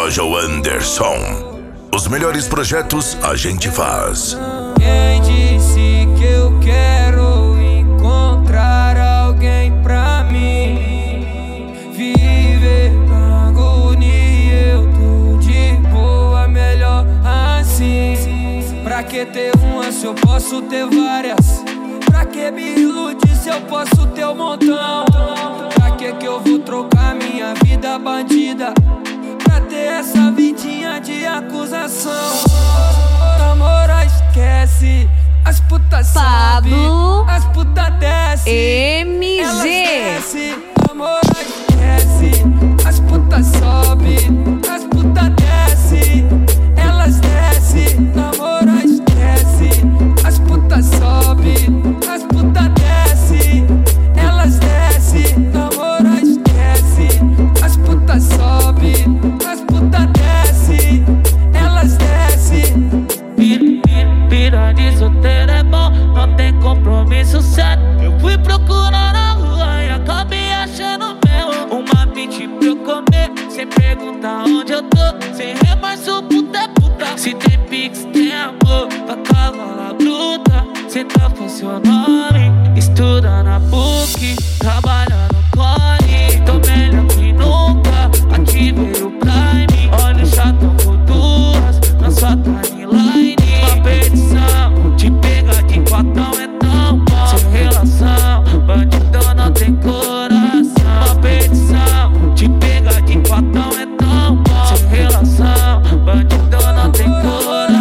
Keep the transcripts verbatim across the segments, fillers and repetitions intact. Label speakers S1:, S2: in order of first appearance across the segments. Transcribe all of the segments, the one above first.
S1: Loja Anderson. Os melhores projetos a gente faz.
S2: Quem disse que eu quero encontrar alguém pra mim? Viver na agonia, eu tô de boa, melhor assim. Pra que ter uma se eu posso ter várias? Pra que me iludir se eu posso ter um montão? Pra que que eu vou trocar minha vida bandida pra ter essa vidinha de acusação? Namora, esquece, as putas sobe, as putas desce,
S3: M G.
S2: elas desce. Namora, esquece, as putas sobe, as putas desce, elas desce. Namora, esquece, as putas sobe, as putas desce, elas desce. Namora, esquece, as putas sobe, as putas desce, elas desce.
S4: Vida de solteiro é bom, não tem compromisso sério. Eu fui procurar na rua e acabei achando meu. Uma bitch pra eu comer, sem perguntar onde eu tô. Sem remorso, puta é puta. Se tem pix, tem amor, pra cavalo bruta. Cê tá com seu nome, estuda na P U C, trabalha no Core. Tô melhor que nunca, ativei o Prime. Olha o chatão com duas, na sua timeline. Competição, te pegar de quatão é tão bom. Sem relação, bandidão não tem coração. Competição, te pegar de quatão é tão bom. Sem relação, bandidão não tem coração.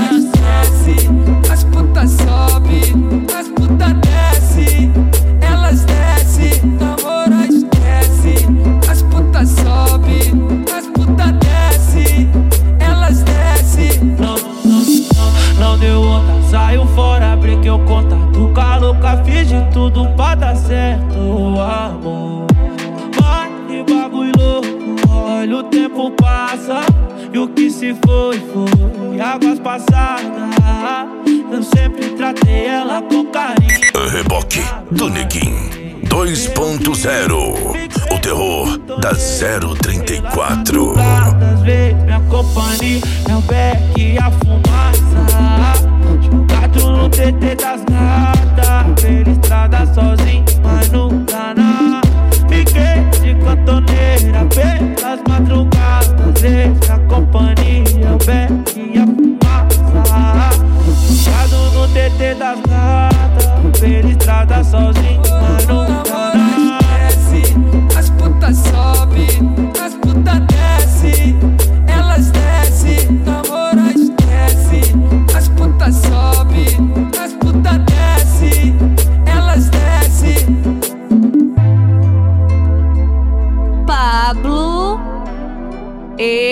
S2: As putas sobe, as putas desce, elas desce. Namora, esquece, as putas sobe, as putas desce, elas desce.
S4: Não, não, não, não deu outra, saiu fora, brinquei o contato com a louca, fiz de tudo pra dar certo, amor. Vai, que bagulho louco, olha o tempo passa e o que se foi, foi águas passadas. Eu sempre tratei ela com carinho.
S1: Reboque do Neguinho dois ponto zero. O terror da zero trinta e quatro.
S4: Às vezes minha companhia é o beck e a fumaça. Jogado no T T das gatas, pela estrada sozinho, mas não dá nada. Fiquei de cantoneira pelas madrugadas. Às vezes minha companhia é o beck e a fumaça. Jogado no T T das gatas, pela estrada sozinho, mas não dá nada.
S2: As putas sobe, as putas desce, elas desce. Namora, esquece, as putas sobe, as putas desce, elas desce.
S3: Pablo.